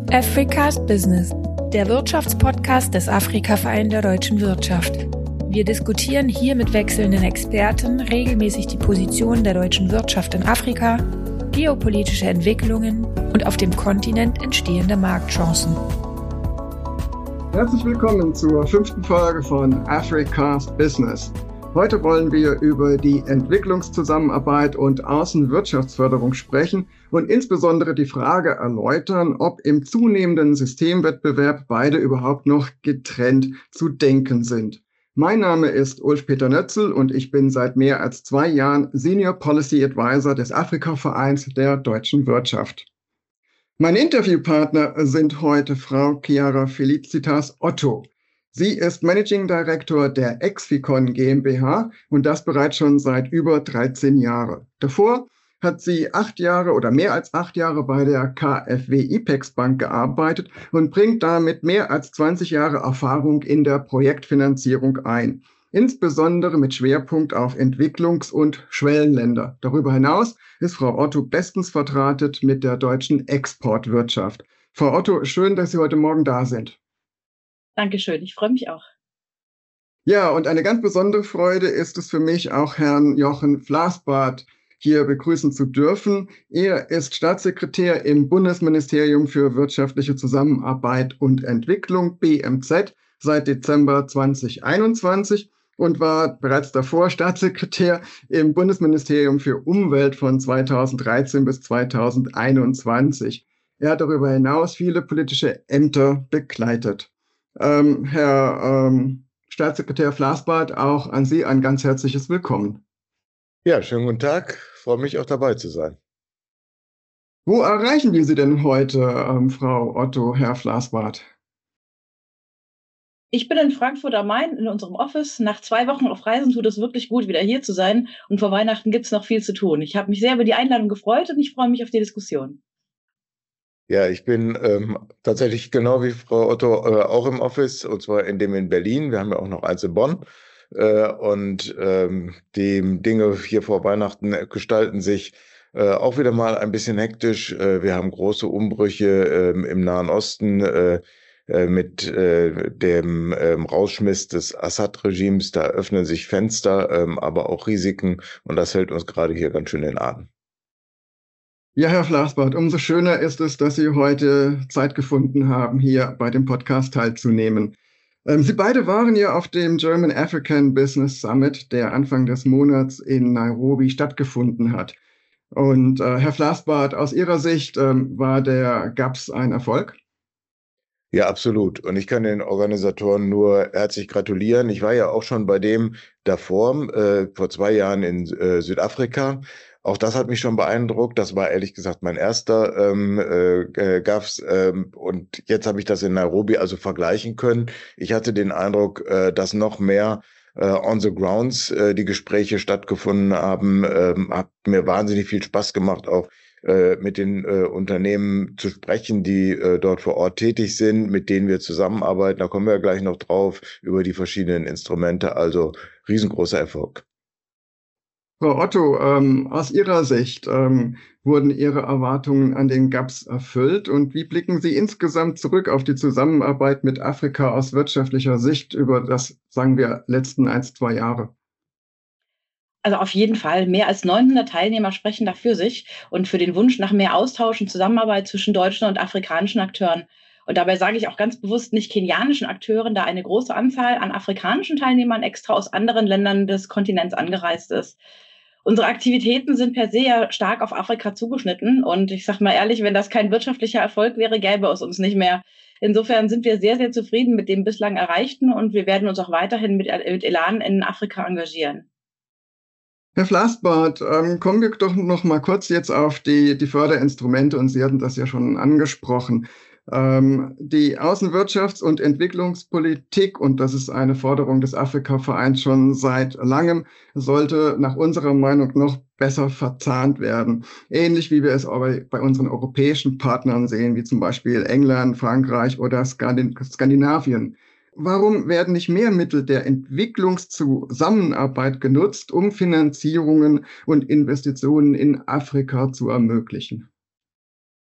Africa's Business, der Wirtschaftspodcast des Afrika-Verein der deutschen Wirtschaft. Wir diskutieren hier mit wechselnden Experten regelmäßig die Position der deutschen Wirtschaft in Afrika, geopolitische Entwicklungen und auf dem Kontinent entstehende Marktchancen. Herzlich willkommen zur 5. Folge von Africa's Business. Heute wollen wir über die Entwicklungszusammenarbeit und Außenwirtschaftsförderung sprechen und insbesondere die Frage erläutern, ob im zunehmenden Systemwettbewerb beide überhaupt noch getrennt zu denken sind. Mein Name ist Ulf-Peter Nötzl und ich bin seit mehr als 2 Jahren Senior Policy Advisor des Afrika-Vereins der deutschen Wirtschaft. Meine Interviewpartner sind heute Frau Chiara Felicitas Otto. Sie ist Managing Director der Exficon GmbH und das bereits schon seit über 13 Jahren. Davor hat sie 8 Jahre oder mehr als 8 Jahre bei der KfW IPEX Bank gearbeitet und bringt damit mehr als 20 Jahre Erfahrung in der Projektfinanzierung ein. Insbesondere mit Schwerpunkt auf Entwicklungs- und Schwellenländer. Darüber hinaus ist Frau Otto bestens vertratet mit der deutschen Exportwirtschaft. Frau Otto, schön, dass Sie heute Morgen da sind. Dankeschön, ich freue mich auch. Ja, und eine ganz besondere Freude ist es für mich, auch Herrn Jochen Flasbart hier begrüßen zu dürfen. Er ist Staatssekretär im Bundesministerium für wirtschaftliche Zusammenarbeit und Entwicklung, BMZ, seit Dezember 2021 und war bereits davor Staatssekretär im Bundesministerium für Umwelt von 2013 bis 2021. Er hat darüber hinaus viele politische Ämter bekleidet. Herr Staatssekretär Flasbart, auch an Sie ein ganz herzliches Willkommen. Ja, schönen guten Tag. Freue mich auch dabei zu sein. Wo erreichen wir Sie denn heute, Frau Otto, Herr Flasbart? Ich bin in Frankfurt am Main in unserem Office. Nach 2 Wochen auf Reisen tut es wirklich gut, wieder hier zu sein. Und vor Weihnachten gibt es noch viel zu tun. Ich habe mich sehr über die Einladung gefreut und ich freue mich auf die Diskussion. Ja, ich bin tatsächlich genau wie Frau Otto auch im Office, und zwar in Berlin. Wir haben ja auch noch eins in Bonn. Die Dinge hier vor Weihnachten gestalten sich auch wieder mal ein bisschen hektisch. Wir haben große Umbrüche im Nahen Osten mit dem Rausschmiss des Assad-Regimes. Da öffnen sich Fenster, aber auch Risiken, und das hält uns gerade hier ganz schön in Atem. Ja, Herr Flasbart, umso schöner ist es, dass Sie heute Zeit gefunden haben, hier bei dem Podcast teilzunehmen. Sie beide waren ja auf dem German African Business Summit, der Anfang des Monats in Nairobi stattgefunden hat. Und Herr Flasbart, aus Ihrer Sicht war der GABS ein Erfolg? Ja, absolut. Und ich kann den Organisatoren nur herzlich gratulieren. Ich war ja auch schon bei dem davor, vor 2 Jahren in Südafrika. Auch das hat mich schon beeindruckt. Das war ehrlich gesagt mein erster GAFS. Und jetzt habe ich das in Nairobi also vergleichen können. Ich hatte den Eindruck, dass noch mehr on the grounds die Gespräche stattgefunden haben. Hat mir wahnsinnig viel Spaß gemacht, auch mit den Unternehmen zu sprechen, die dort vor Ort tätig sind, mit denen wir zusammenarbeiten. Da kommen wir ja gleich noch drauf, über die verschiedenen Instrumente. Also riesengroßer Erfolg. Frau Otto, aus Ihrer Sicht wurden Ihre Erwartungen an den GABS erfüllt? Und wie blicken Sie insgesamt zurück auf die Zusammenarbeit mit Afrika aus wirtschaftlicher Sicht über das, sagen wir, letzten 1-2 Jahre? Also auf jeden Fall. Mehr als 900 Teilnehmer sprechen da für sich und für den Wunsch nach mehr Austausch und Zusammenarbeit zwischen deutschen und afrikanischen Akteuren. Und dabei sage ich auch ganz bewusst nicht kenianischen Akteuren, da eine große Anzahl an afrikanischen Teilnehmern extra aus anderen Ländern des Kontinents angereist ist. Unsere Aktivitäten sind per se ja stark auf Afrika zugeschnitten. Und ich sage mal ehrlich, wenn das kein wirtschaftlicher Erfolg wäre, gäbe es uns nicht mehr. Insofern sind wir sehr, sehr zufrieden mit dem bislang Erreichten und wir werden uns auch weiterhin mit Elan in Afrika engagieren. Herr Flasbart, kommen wir doch noch mal kurz jetzt auf die Förderinstrumente, und Sie hatten das ja schon angesprochen. Die Außenwirtschafts- und Entwicklungspolitik, und das ist eine Forderung des Afrika-Vereins schon seit langem, sollte nach unserer Meinung noch besser verzahnt werden. Ähnlich wie wir es auch bei unseren europäischen Partnern sehen, wie zum Beispiel England, Frankreich oder Skandinavien. Warum werden nicht mehr Mittel der Entwicklungszusammenarbeit genutzt, um Finanzierungen und Investitionen in Afrika zu ermöglichen?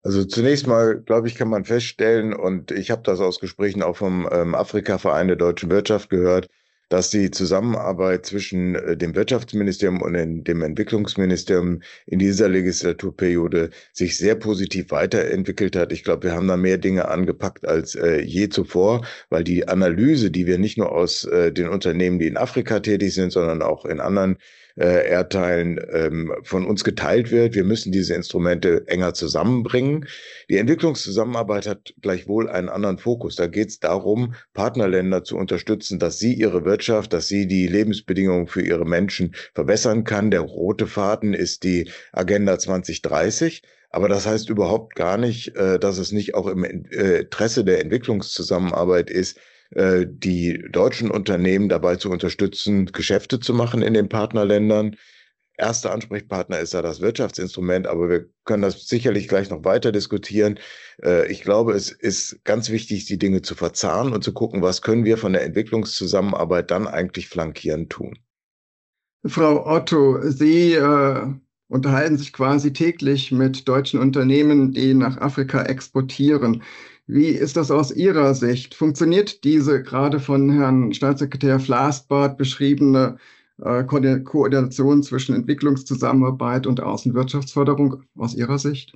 Also zunächst mal, glaube ich, kann man feststellen, und ich habe das aus Gesprächen auch vom Afrika-Verein der deutschen Wirtschaft gehört, dass die Zusammenarbeit zwischen dem Wirtschaftsministerium und dem Entwicklungsministerium in dieser Legislaturperiode sich sehr positiv weiterentwickelt hat. Ich glaube, wir haben da mehr Dinge angepackt als je zuvor, weil die Analyse, die wir nicht nur aus den Unternehmen, die in Afrika tätig sind, sondern auch in anderen Erdteilen von uns geteilt wird. Wir müssen diese Instrumente enger zusammenbringen. Die Entwicklungszusammenarbeit hat gleichwohl einen anderen Fokus. Da geht es darum, Partnerländer zu unterstützen, dass sie ihre Wirtschaft, dass sie die Lebensbedingungen für ihre Menschen verbessern kann. Der rote Faden ist die Agenda 2030. Aber das heißt überhaupt gar nicht, dass es nicht auch im Interesse der Entwicklungszusammenarbeit ist, die deutschen Unternehmen dabei zu unterstützen, Geschäfte zu machen in den Partnerländern. Erster Ansprechpartner ist da das Wirtschaftsinstrument, aber wir können das sicherlich gleich noch weiter diskutieren. Ich glaube, es ist ganz wichtig, die Dinge zu verzahnen und zu gucken, was können wir von der Entwicklungszusammenarbeit dann eigentlich flankierend tun. Frau Otto, Sie unterhalten sich quasi täglich mit deutschen Unternehmen, die nach Afrika exportieren. Wie ist das aus Ihrer Sicht? Funktioniert diese gerade von Herrn Staatssekretär Flasbart beschriebene Koordination zwischen Entwicklungszusammenarbeit und Außenwirtschaftsförderung aus Ihrer Sicht?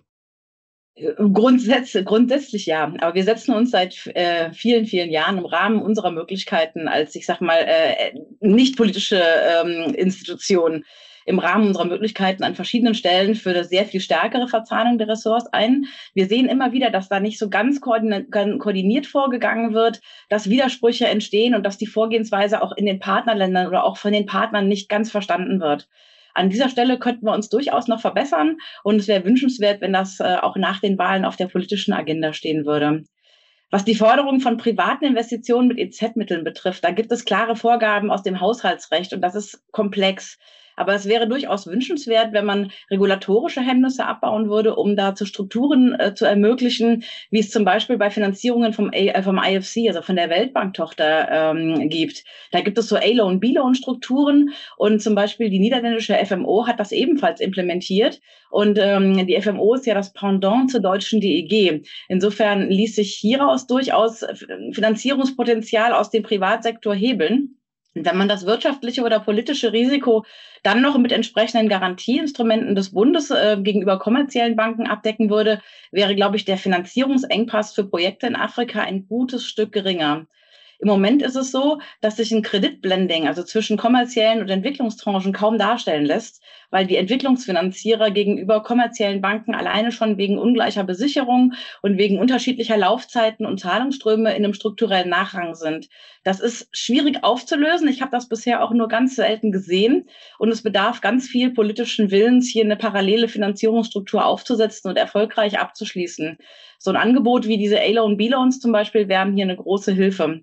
Grundsätzlich ja, aber wir setzen uns seit vielen, vielen Jahren im Rahmen unserer Möglichkeiten als, ich sag mal, nicht politische Institution im Rahmen unserer Möglichkeiten an verschiedenen Stellen für eine sehr viel stärkere Verzahnung der Ressorts ein. Wir sehen immer wieder, dass da nicht so ganz koordiniert vorgegangen wird, dass Widersprüche entstehen und dass die Vorgehensweise auch in den Partnerländern oder auch von den Partnern nicht ganz verstanden wird. An dieser Stelle könnten wir uns durchaus noch verbessern und es wäre wünschenswert, wenn das auch nach den Wahlen auf der politischen Agenda stehen würde. Was die Förderung von privaten Investitionen mit EZ-Mitteln betrifft, da gibt es klare Vorgaben aus dem Haushaltsrecht und das ist komplex. Aber es wäre durchaus wünschenswert, wenn man regulatorische Hemmnisse abbauen würde, um dazu Strukturen zu ermöglichen, wie es zum Beispiel bei Finanzierungen vom IFC, also von der Weltbanktochter, gibt. Da gibt es so A-Loan, B-Loan-Strukturen und zum Beispiel die niederländische FMO hat das ebenfalls implementiert. Und die FMO ist ja das Pendant zur deutschen DEG. Insofern ließ sich hieraus durchaus Finanzierungspotenzial aus dem Privatsektor hebeln. Wenn man das wirtschaftliche oder politische Risiko dann noch mit entsprechenden Garantieinstrumenten des Bundes gegenüber kommerziellen Banken abdecken würde, wäre, glaube ich, der Finanzierungsengpass für Projekte in Afrika ein gutes Stück geringer. Im Moment ist es so, dass sich ein Kreditblending, also zwischen kommerziellen und Entwicklungstranchen, kaum darstellen lässt, weil die Entwicklungsfinanzierer gegenüber kommerziellen Banken alleine schon wegen ungleicher Besicherung und wegen unterschiedlicher Laufzeiten und Zahlungsströme in einem strukturellen Nachrang sind. Das ist schwierig aufzulösen. Ich habe das bisher auch nur ganz selten gesehen. Und es bedarf ganz viel politischen Willens, hier eine parallele Finanzierungsstruktur aufzusetzen und erfolgreich abzuschließen. So ein Angebot wie diese A-Loan, B-Loans zum Beispiel wären hier eine große Hilfe.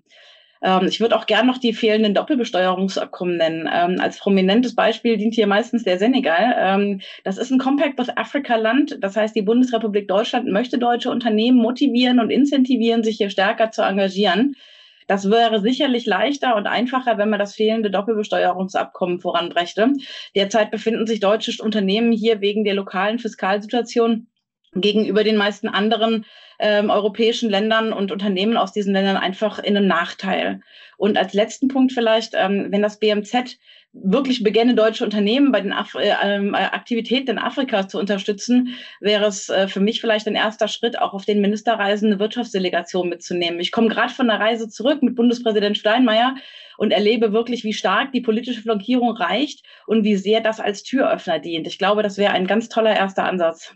Ich würde auch gern noch die fehlenden Doppelbesteuerungsabkommen nennen. Als prominentes Beispiel dient hier meistens der Senegal. Das ist ein Compact with Africa-Land. Das heißt, die Bundesrepublik Deutschland möchte deutsche Unternehmen motivieren und incentivieren, sich hier stärker zu engagieren. Das wäre sicherlich leichter und einfacher, wenn man das fehlende Doppelbesteuerungsabkommen voranbrächte. Derzeit befinden sich deutsche Unternehmen hier wegen der lokalen Fiskalsituation gegenüber den meisten anderen europäischen Ländern und Unternehmen aus diesen Ländern einfach in einem Nachteil. Und als letzten Punkt vielleicht, wenn das BMZ wirklich begänne, deutsche Unternehmen bei den Aktivitäten in Afrika zu unterstützen, wäre es für mich vielleicht ein erster Schritt, auch auf den Ministerreisen eine Wirtschaftsdelegation mitzunehmen. Ich komme gerade von einer Reise zurück mit Bundespräsident Steinmeier und erlebe wirklich, wie stark die politische Flankierung reicht und wie sehr das als Türöffner dient. Ich glaube, das wäre ein ganz toller erster Ansatz.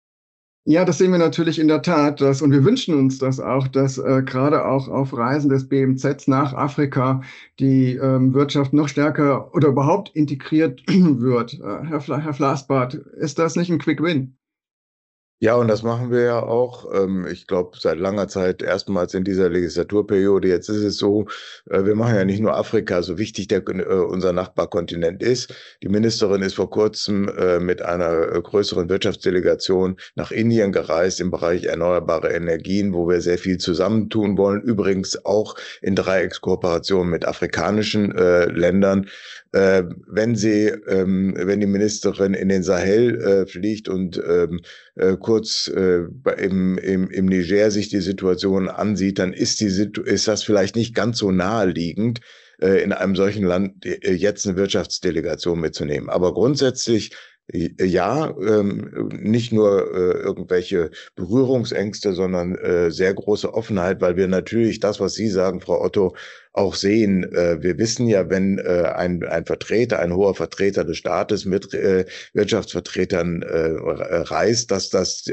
Ja, das sehen wir natürlich in der Tat, und wir wünschen uns das auch, dass gerade auch auf Reisen des BMZs nach Afrika die Wirtschaft noch stärker oder überhaupt integriert wird. Herr Flasbart, ist das nicht ein Quick Win? Ja, und das machen wir ja auch. Ich glaube, seit langer Zeit erstmals in dieser Legislaturperiode. Jetzt ist es so, wir machen ja nicht nur Afrika, so wichtig unser Nachbarkontinent ist. Die Ministerin ist vor kurzem mit einer größeren Wirtschaftsdelegation nach Indien gereist im Bereich erneuerbare Energien, wo wir sehr viel zusammentun wollen. Übrigens auch in Dreieckskooperation mit afrikanischen Ländern. Wenn die Ministerin in den Sahel fliegt und kurz im Niger sich die Situation ansieht, dann ist das vielleicht nicht ganz so naheliegend, in einem solchen Land jetzt eine Wirtschaftsdelegation mitzunehmen. Aber grundsätzlich ja, nicht nur irgendwelche Berührungsängste, sondern sehr große Offenheit, weil wir natürlich das, was Sie sagen, Frau Otto, auch sehen. Wir wissen ja, wenn ein Vertreter, ein hoher Vertreter des Staates mit Wirtschaftsvertretern reist, dass das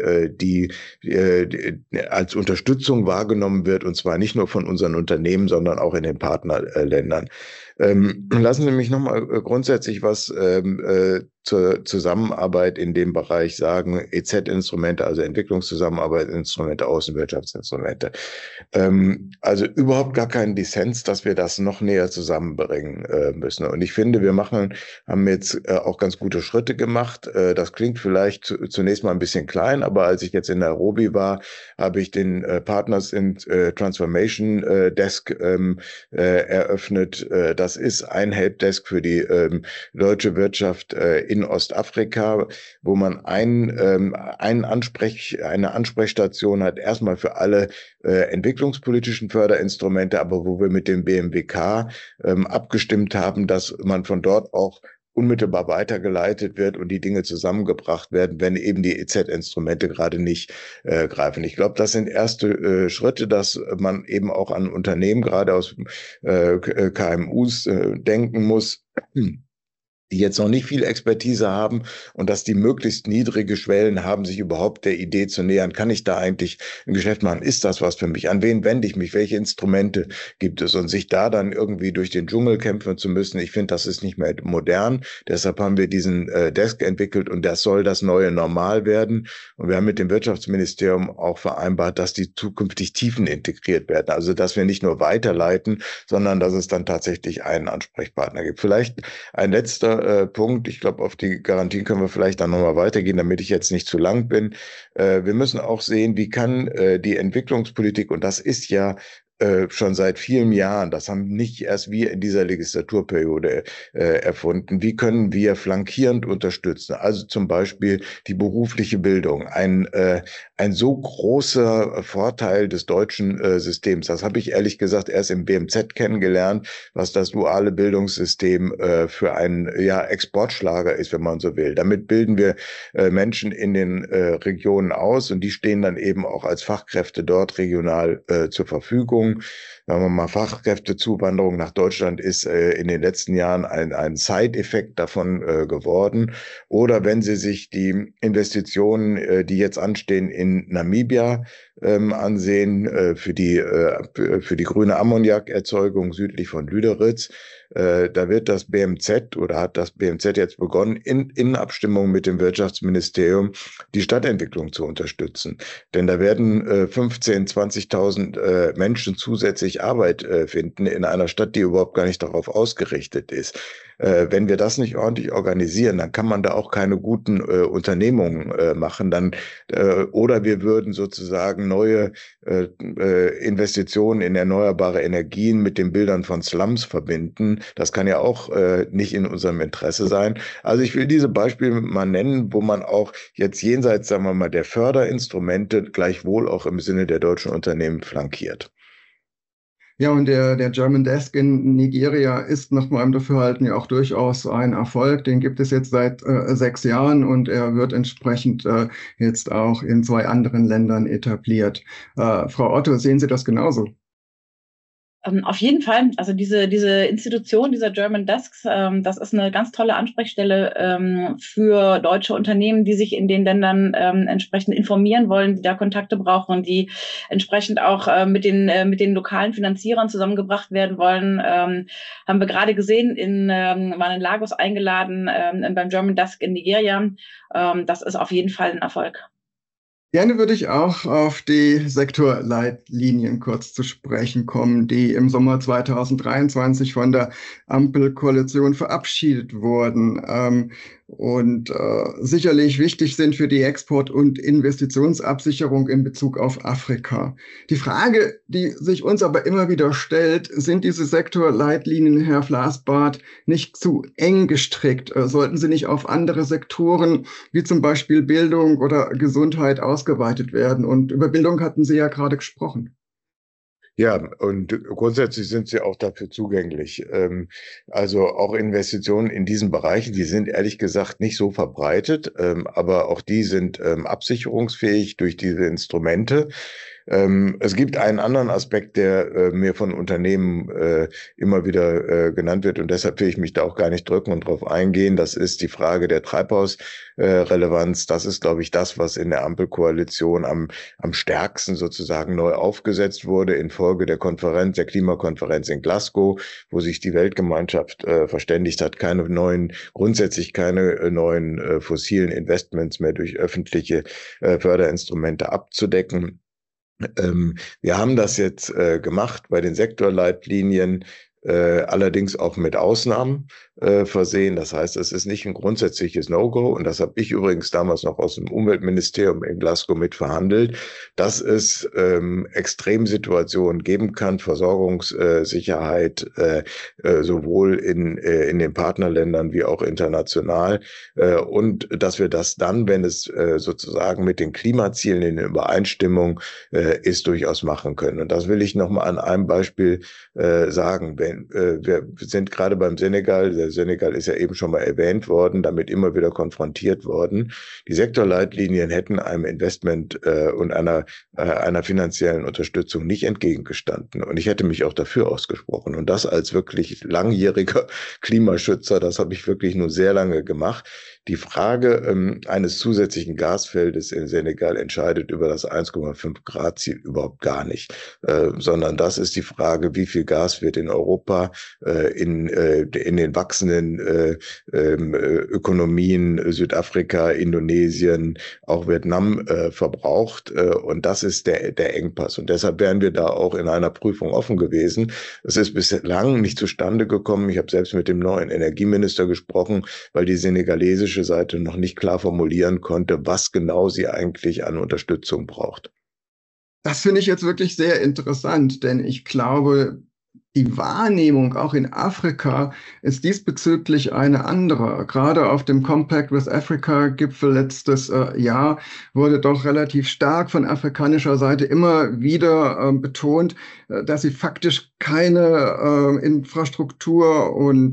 als Unterstützung wahrgenommen wird, und zwar nicht nur von unseren Unternehmen, sondern auch in den Partnerländern. Lassen Sie mich nochmal grundsätzlich was zur Zusammenarbeit in dem Bereich sagen. EZ-Instrumente, also Entwicklungszusammenarbeit-Instrumente, Außenwirtschaftsinstrumente. Also überhaupt gar keinen Dissens, dass wir das noch näher zusammenbringen müssen. Und ich finde, haben jetzt auch ganz gute Schritte gemacht. Das klingt vielleicht zunächst mal ein bisschen klein, aber als ich jetzt in Nairobi war, habe ich den Partners in Transformation Desk eröffnet. Das ist ein Helpdesk für die deutsche Wirtschaft in Ostafrika, wo man eine Ansprechstation hat, erstmal für alle entwicklungspolitischen Förderinstrumente, aber wo wir mit dem BMWK abgestimmt haben, dass man von dort auch unmittelbar weitergeleitet wird und die Dinge zusammengebracht werden, wenn eben die EZ-Instrumente gerade nicht greifen. Ich glaube, das sind erste Schritte, dass man eben auch an Unternehmen, gerade aus KMUs, denken muss, die jetzt noch nicht viel Expertise haben und dass die möglichst niedrige Schwellen haben, sich überhaupt der Idee zu nähern. Kann ich da eigentlich ein Geschäft machen? Ist das was für mich? An wen wende ich mich? Welche Instrumente gibt es? Und sich da dann irgendwie durch den Dschungel kämpfen zu müssen, ich finde, das ist nicht mehr modern. Deshalb haben wir diesen Desk entwickelt und das soll das neue Normal werden. Und wir haben mit dem Wirtschaftsministerium auch vereinbart, dass die zukünftig Tiefen integriert werden. Also, dass wir nicht nur weiterleiten, sondern dass es dann tatsächlich einen Ansprechpartner gibt. Vielleicht ein letzter Punkt. Ich glaube, auf die Garantien können wir vielleicht dann nochmal weitergehen, damit ich jetzt nicht zu lang bin. Wir müssen auch sehen, wie kann die Entwicklungspolitik, und das ist ja schon seit vielen Jahren, das haben nicht erst wir in dieser Legislaturperiode erfunden. Wie können wir flankierend unterstützen? Also zum Beispiel die berufliche Bildung, ein so großer Vorteil des deutschen Systems. Das habe ich ehrlich gesagt erst im BMZ kennengelernt, was das duale Bildungssystem für einen Exportschlager ist, wenn man so will. Damit bilden wir Menschen in den Regionen aus und die stehen dann eben auch als Fachkräfte dort regional zur Verfügung. Sagen wir mal, Fachkräftezuwanderung nach Deutschland ist in den letzten Jahren ein Side-Effekt davon geworden. Oder wenn Sie sich die Investitionen, die jetzt anstehen in Namibia, ansehen, für die grüne Ammoniakerzeugung südlich von Lüderitz, da wird das BMZ oder hat das BMZ jetzt begonnen, in Abstimmung mit dem Wirtschaftsministerium die Stadtentwicklung zu unterstützen. Denn da werden 15.000, 20.000 Menschen zusätzlich Arbeit finden in einer Stadt, die überhaupt gar nicht darauf ausgerichtet ist. Wenn wir das nicht ordentlich organisieren, dann kann man da auch keine guten Unternehmungen machen. Oder wir würden sozusagen neue Investitionen in erneuerbare Energien mit den Bildern von Slums verbinden. Das kann ja auch nicht in unserem Interesse sein. Also ich will diese Beispiele mal nennen, wo man auch jetzt jenseits, sagen wir mal, der Förderinstrumente gleichwohl auch im Sinne der deutschen Unternehmen flankiert. Ja, und der German Desk in Nigeria ist nach meinem Dafürhalten ja auch durchaus ein Erfolg. Den gibt es jetzt seit 6 Jahren und er wird entsprechend jetzt auch in 2 anderen Ländern etabliert. Frau Otto, sehen Sie das genauso? Auf jeden Fall. Also diese Institution, dieser German Desks, das ist eine ganz tolle Ansprechstelle für deutsche Unternehmen, die sich in den Ländern entsprechend informieren wollen, die da Kontakte brauchen, die entsprechend auch mit den lokalen Finanzierern zusammengebracht werden wollen. Haben wir gerade gesehen, waren in Lagos eingeladen beim German Desk in Nigeria. Das ist auf jeden Fall ein Erfolg. Gerne würde ich auch auf die Sektorleitlinien kurz zu sprechen kommen, die im Sommer 2023 von der Ampelkoalition verabschiedet wurden sicherlich wichtig sind für die Export- und Investitionsabsicherung in Bezug auf Afrika. Die Frage, die sich uns aber immer wieder stellt, sind diese Sektorleitlinien, Herr Flasbarth, nicht zu eng gestrickt? Sollten sie nicht auf andere Sektoren wie zum Beispiel Bildung oder Gesundheit ausgeweitet werden? Und über Bildung hatten Sie ja gerade gesprochen. Ja, und grundsätzlich sind sie auch dafür zugänglich. Also auch Investitionen in diesen Bereichen, die sind ehrlich gesagt nicht so verbreitet, aber auch die sind absicherungsfähig durch diese Instrumente. Es gibt einen anderen Aspekt, der mir von Unternehmen immer wieder genannt wird, und deshalb will ich mich da auch gar nicht drücken und drauf eingehen. Das ist die Frage der Treibhausrelevanz. Das ist, glaube ich, das, was in der Ampelkoalition am stärksten sozusagen neu aufgesetzt wurde infolge der Konferenz, der Klimakonferenz in Glasgow, wo sich die Weltgemeinschaft verständigt hat, grundsätzlich keine neuen fossilen Investments mehr durch öffentliche Förderinstrumente abzudecken. Wir haben das jetzt gemacht bei den Sektorleitlinien, allerdings auch mit Ausnahmen versehen. Das heißt, es ist nicht ein grundsätzliches No-Go, und das habe ich übrigens damals noch aus dem Umweltministerium in Glasgow mit verhandelt, dass es Extremsituationen geben kann, Versorgungssicherheit, sowohl in den Partnerländern wie auch international, und dass wir das dann, wenn es sozusagen mit den Klimazielen in Übereinstimmung ist, durchaus machen können. Und das will ich noch mal an einem Beispiel sagen. Wir sind gerade beim Senegal. Der Senegal ist ja eben schon mal erwähnt worden, damit immer wieder konfrontiert worden. Die Sektorleitlinien hätten einem Investment und einer finanziellen Unterstützung nicht entgegengestanden. Und ich hätte mich auch dafür ausgesprochen. Und das als wirklich langjähriger Klimaschützer, das habe ich wirklich nur sehr lange gemacht. Die Frage eines zusätzlichen Gasfeldes in Senegal entscheidet über das 1,5 Grad Ziel überhaupt gar nicht, sondern das ist die Frage, wie viel Gas wird in Europa in den wachsenden Ökonomien Südafrika, Indonesien, auch Vietnam verbraucht, und das ist der Engpass, und deshalb wären wir da auch in einer Prüfung offen gewesen. Es ist bislang nicht zustande gekommen. Ich habe selbst mit dem neuen Energieminister gesprochen, weil die senegalesische Seite noch nicht klar formulieren konnte, was genau sie eigentlich an Unterstützung braucht. Das finde ich jetzt wirklich sehr interessant, denn ich glaube, die Wahrnehmung auch in Afrika ist diesbezüglich eine andere. Gerade auf dem Compact with Africa-Gipfel letztes Jahr wurde doch relativ stark von afrikanischer Seite immer wieder betont, dass sie faktisch keine Infrastruktur und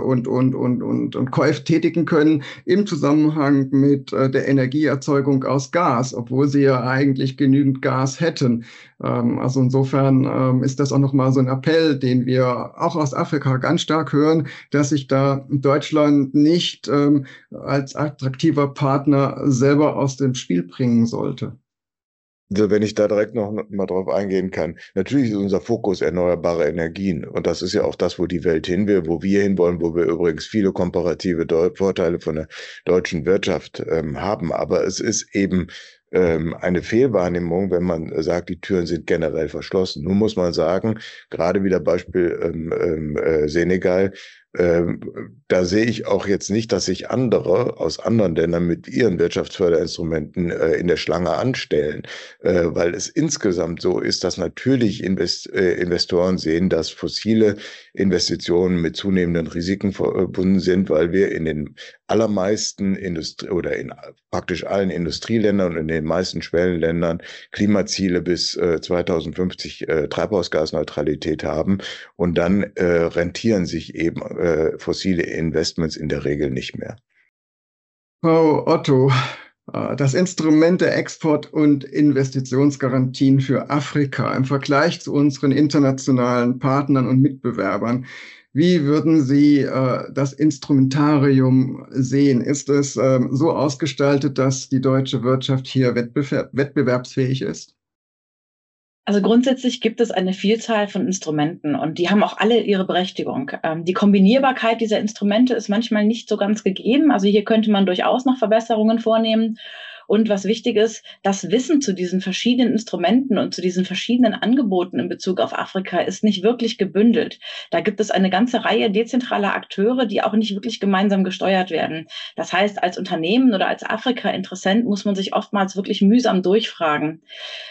Käufe tätigen können im Zusammenhang mit der Energieerzeugung aus Gas, obwohl sie ja eigentlich genügend Gas hätten. Also insofern ist das auch nochmal so ein Appell, den wir auch aus Afrika ganz stark hören, dass sich da Deutschland nicht als attraktiver Partner selber aus dem Spiel bringen sollte. Also wenn ich da direkt noch mal drauf eingehen kann. Natürlich ist unser Fokus erneuerbare Energien. Und das ist ja auch das, wo die Welt hin will, wo wir hinwollen, wo wir übrigens viele komparative Vorteile von der deutschen Wirtschaft haben. Aber es ist eben eine Fehlwahrnehmung, wenn man sagt, die Türen sind generell verschlossen. Nun muss man sagen, gerade wieder Beispiel Senegal, da sehe ich auch jetzt nicht, dass sich andere aus anderen Ländern mit ihren Wirtschaftsförderinstrumenten in der Schlange anstellen, weil es insgesamt so ist, dass natürlich Investoren sehen, dass fossile Investitionen mit zunehmenden Risiken verbunden sind, weil wir in den allermeisten oder in praktisch allen Industrieländern und in den meisten Schwellenländern Klimaziele bis 2050 Treibhausgasneutralität haben, und dann rentieren sich eben fossile Investments in der Regel nicht mehr. Frau Otto, das Instrument der Export- und Investitionsgarantien für Afrika im Vergleich zu unseren internationalen Partnern und Mitbewerbern. Wie würden Sie das Instrumentarium sehen? Ist es so ausgestaltet, dass die deutsche Wirtschaft hier wettbewerbsfähig ist? Also grundsätzlich gibt es eine Vielzahl von Instrumenten und die haben auch alle ihre Berechtigung. Die Kombinierbarkeit dieser Instrumente ist manchmal nicht so ganz gegeben. Also hier könnte man durchaus noch Verbesserungen vornehmen. Und was wichtig ist, das Wissen zu diesen verschiedenen Instrumenten und zu diesen verschiedenen Angeboten in Bezug auf Afrika ist nicht wirklich gebündelt. Da gibt es eine ganze Reihe dezentraler Akteure, die auch nicht wirklich gemeinsam gesteuert werden. Das heißt, als Unternehmen oder als Afrika-Interessent muss man sich oftmals wirklich mühsam durchfragen.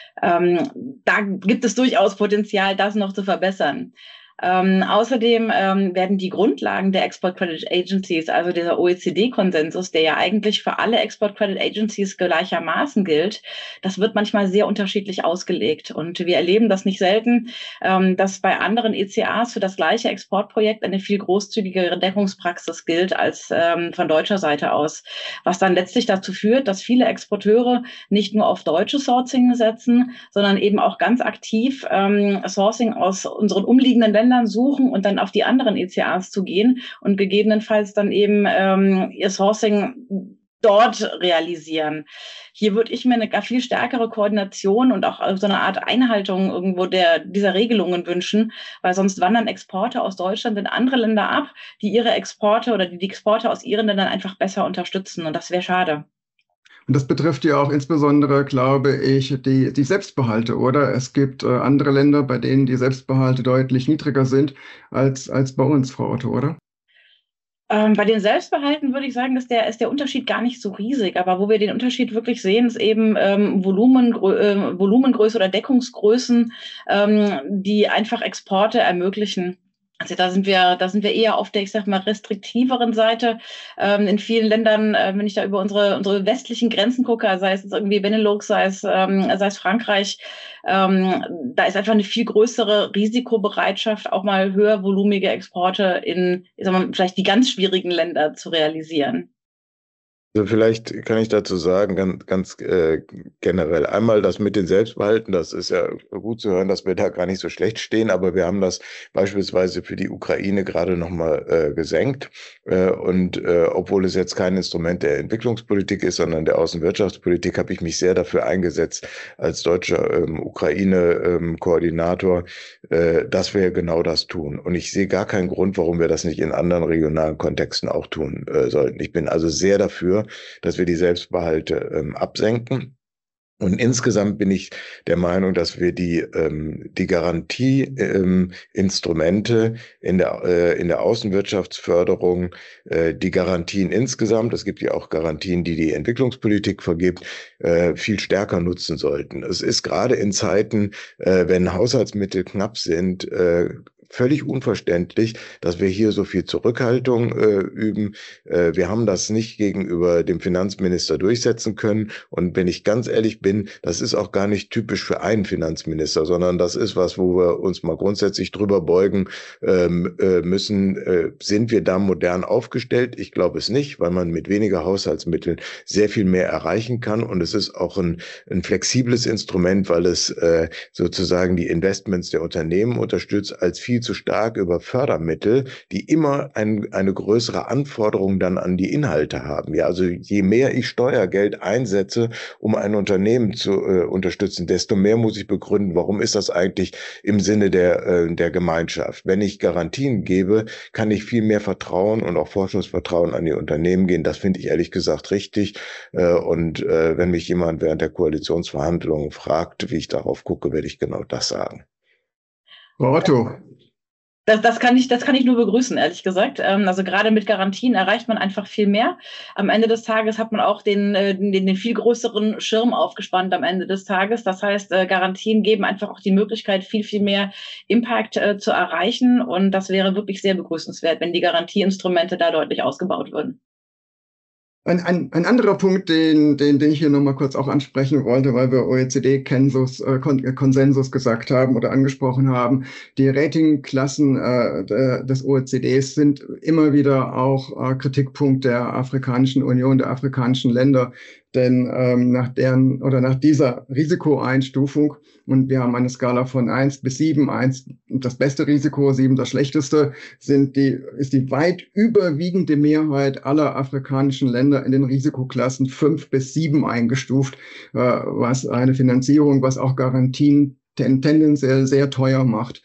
Da gibt es durchaus Potenzial, das noch zu verbessern. Außerdem werden die Grundlagen der Export Credit Agencies, also dieser OECD-Konsensus, der ja eigentlich für alle Export Credit Agencies gleichermaßen gilt, das wird manchmal sehr unterschiedlich ausgelegt. Und wir erleben das nicht selten, dass bei anderen ECAs für das gleiche Exportprojekt eine viel großzügigere Deckungspraxis gilt als von deutscher Seite aus. Was dann letztlich dazu führt, dass viele Exporteure nicht nur auf deutsche Sourcing setzen, sondern eben auch ganz aktiv Sourcing aus unseren umliegenden Ländern suchen und dann auf die anderen ECAs zu gehen und gegebenenfalls dann eben ihr Sourcing dort realisieren. Hier würde ich mir eine viel stärkere Koordination und auch so eine Art Einhaltung irgendwo dieser Regelungen wünschen, weil sonst wandern Exporte aus Deutschland in andere Länder ab, die ihre Exporte oder die Exporte aus ihren Ländern einfach besser unterstützen, und das wäre schade. Und das betrifft ja auch insbesondere, glaube ich, die Selbstbehalte, oder? Es gibt andere Länder, bei denen die Selbstbehalte deutlich niedriger sind als bei uns, Frau Otto, oder? Bei den Selbstbehalten würde ich sagen, ist der Unterschied gar nicht so riesig. Aber wo wir den Unterschied wirklich sehen, ist eben Volumengröße oder Deckungsgrößen, die einfach Exporte ermöglichen. Also da sind wir eher auf der, ich sag mal, restriktiveren Seite. In vielen Ländern, wenn ich da über unsere westlichen Grenzen gucke, sei es irgendwie Benelux, sei es Frankreich, da ist einfach eine viel größere Risikobereitschaft, auch mal höhervolumige Exporte in, ich sag mal, vielleicht die ganz schwierigen Länder zu realisieren. Also vielleicht kann ich dazu sagen, ganz generell. Einmal das mit den Selbstbehalten, das ist ja gut zu hören, dass wir da gar nicht so schlecht stehen, aber wir haben das beispielsweise für die Ukraine gerade nochmal gesenkt. Obwohl es jetzt kein Instrument der Entwicklungspolitik ist, sondern der Außenwirtschaftspolitik, habe ich mich sehr dafür eingesetzt, als deutscher Ukraine-Koordinator, dass wir genau das tun. Und ich sehe gar keinen Grund, warum wir das nicht in anderen regionalen Kontexten auch tun sollten. Ich bin also sehr dafür, dass wir die Selbstbehalte absenken. Und insgesamt bin ich der Meinung, dass wir die Garantieinstrumente in der Außenwirtschaftsförderung, die Garantien insgesamt, es gibt ja auch Garantien, die Entwicklungspolitik vergibt, viel stärker nutzen sollten. Es ist gerade in Zeiten, wenn Haushaltsmittel knapp sind, völlig unverständlich, dass wir hier so viel Zurückhaltung üben. Wir haben das nicht gegenüber dem Finanzminister durchsetzen können. Und wenn ich ganz ehrlich bin, das ist auch gar nicht typisch für einen Finanzminister, sondern das ist was, wo wir uns mal grundsätzlich drüber beugen müssen. Sind wir da modern aufgestellt? Ich glaube es nicht, weil man mit weniger Haushaltsmitteln sehr viel mehr erreichen kann. Und es ist auch ein flexibles Instrument, weil es sozusagen die Investments der Unternehmen unterstützt, als viel zu stark über Fördermittel, die immer eine größere Anforderung dann an die Inhalte haben. Ja, also je mehr ich Steuergeld einsetze, um ein Unternehmen zu unterstützen, desto mehr muss ich begründen, warum ist das eigentlich im Sinne der Gemeinschaft. Wenn ich Garantien gebe, kann ich viel mehr Vertrauen und auch Forschungsvertrauen an die Unternehmen gehen. Das finde ich ehrlich gesagt richtig. Wenn mich jemand während der Koalitionsverhandlungen fragt, wie ich darauf gucke, werde ich genau das sagen. Frau Otto. Das kann ich nur begrüßen, ehrlich gesagt. Also gerade mit Garantien erreicht man einfach viel mehr. Am Ende des Tages hat man auch den viel größeren Schirm aufgespannt am Ende des Tages. Das heißt, Garantien geben einfach auch die Möglichkeit, viel mehr Impact zu erreichen. Und das wäre wirklich sehr begrüßenswert, wenn die Garantieinstrumente da deutlich ausgebaut würden. Ein anderer Punkt, den ich hier nochmal kurz auch ansprechen wollte, weil wir OECD-Konsensus gesagt haben oder angesprochen haben. Die Ratingklassen des OECDs sind immer wieder auch Kritikpunkt der Afrikanischen Union, der afrikanischen Länder. Denn nach dieser Risikoeinstufung, und wir haben eine Skala von 1 bis 7, 1 das beste Risiko, 7 das schlechteste, ist die weit überwiegende Mehrheit aller afrikanischen Länder in den Risikoklassen 5 bis 7 eingestuft, was eine Finanzierung, was auch Garantien tendenziell sehr teuer macht.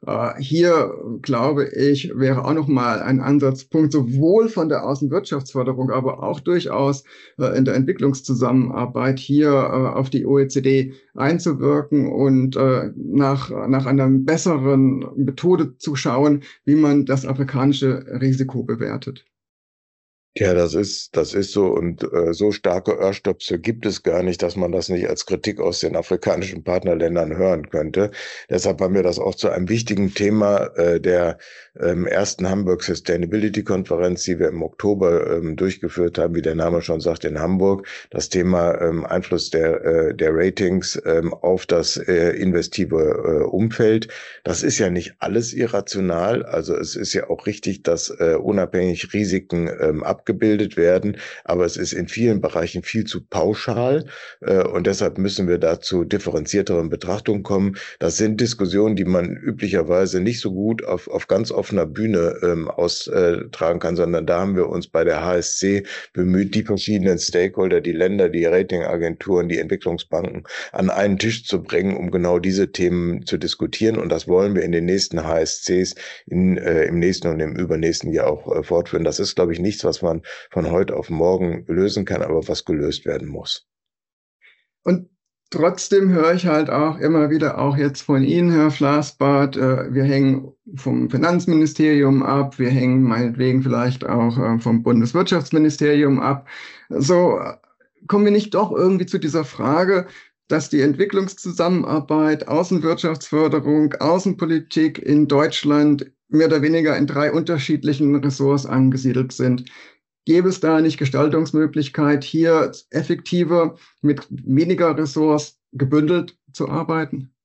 Hier, glaube ich, wäre auch nochmal ein Ansatzpunkt, sowohl von der Außenwirtschaftsförderung, aber auch durchaus in der Entwicklungszusammenarbeit hier auf die OECD einzuwirken und nach einer besseren Methode zu schauen, wie man das afrikanische Risiko bewertet. Ja, das ist so und so starke Ohrstöpsel gibt es gar nicht, dass man das nicht als Kritik aus den afrikanischen Partnerländern hören könnte. Deshalb haben wir das auch zu einem wichtigen Thema der ersten Hamburg Sustainability-Konferenz, die wir im Oktober durchgeführt haben, wie der Name schon sagt, in Hamburg. Das Thema Einfluss der Ratings auf das investive Umfeld. Das ist ja nicht alles irrational. Also es ist ja auch richtig, dass unabhängig Risiken abgebildet werden, aber es ist in vielen Bereichen viel zu pauschal und deshalb müssen wir da zu differenzierteren Betrachtungen kommen. Das sind Diskussionen, die man üblicherweise nicht so gut auf ganz offener Bühne austragen kann, sondern da haben wir uns bei der HSC bemüht, die verschiedenen Stakeholder, die Länder, die Ratingagenturen, die Entwicklungsbanken an einen Tisch zu bringen, um genau diese Themen zu diskutieren, und das wollen wir in den nächsten HSCs im nächsten und im übernächsten Jahr auch fortführen. Das ist, glaube ich, nichts, was man von heute auf morgen lösen kann, aber was gelöst werden muss. Und trotzdem höre ich halt auch immer wieder, auch jetzt von Ihnen, Herr Flassbart, wir hängen vom Finanzministerium ab, wir hängen meinetwegen vielleicht auch vom Bundeswirtschaftsministerium ab. So kommen wir nicht doch irgendwie zu dieser Frage, dass die Entwicklungszusammenarbeit, Außenwirtschaftsförderung, Außenpolitik in Deutschland mehr oder weniger in 3 unterschiedlichen Ressorts angesiedelt sind. Gäbe es da nicht Gestaltungsmöglichkeit, hier effektiver mit weniger Ressorts gebündelt zu arbeiten?